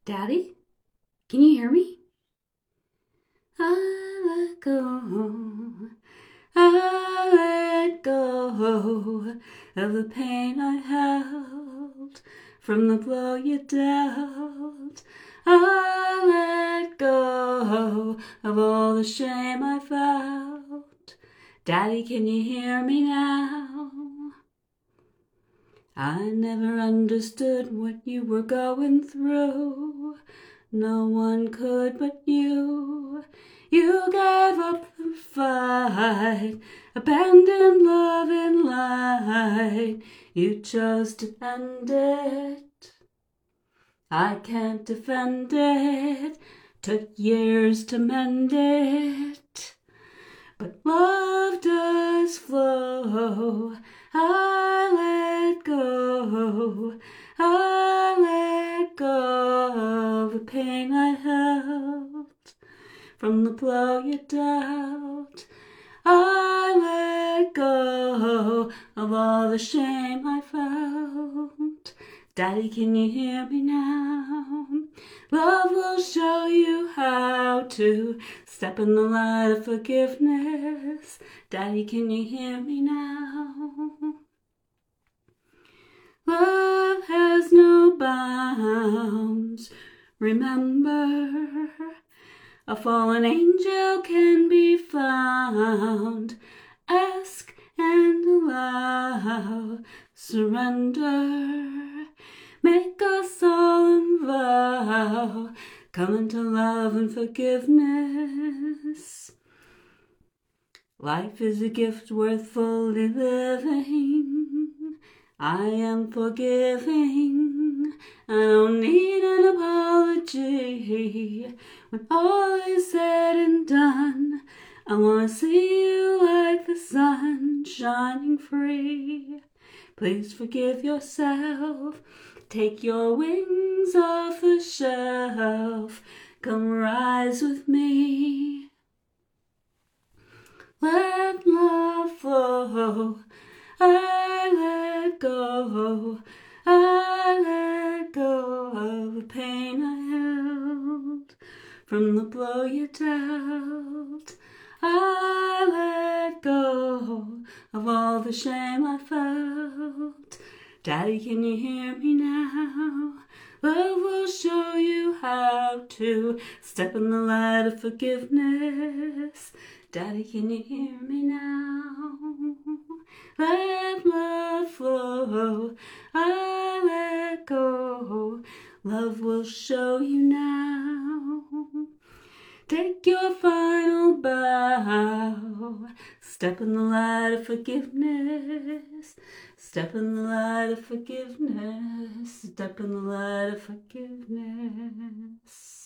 Daddy, can you hear me? I let go, I let go of the pain I held from the blow you dealt. I let go of all the shame I felt. Daddy, can you hear me now? I never understood what you were going through. No one could but you. You gave up the fight, abandoned love in light. You chose to end it. I can't defend it. Took years to mend it. But love does flow. I let go. I let go of the pain I held from the blow you dealt. I let go of all the shame I felt. Daddy, can you hear me now? Love will show you how to step in the light of forgiveness. Daddy, can you hear me now? Love has no bounds. Remember, a fallen angel can be found. Ask and allow. Surrender. Make a solemn vow. Come into love and forgiveness. Life is a gift worth fully living. I am forgiving. I don't need an apology. When all is said and done, I want to see you like the sun shining free. Please forgive yourself. Take your wings off the shelf. Come rise with me. Let love flow. I let go. I let go of the pain I held from the blow you dealt. I let go of all the shame I felt. Daddy, can you hear me now? Love will show you how to step in the light of forgiveness. Daddy, can you hear me now? Let love flow. I let go. Love will show you now. Take your final bow. Step in the light of forgiveness. Step in the light of forgiveness. Step in the light of forgiveness.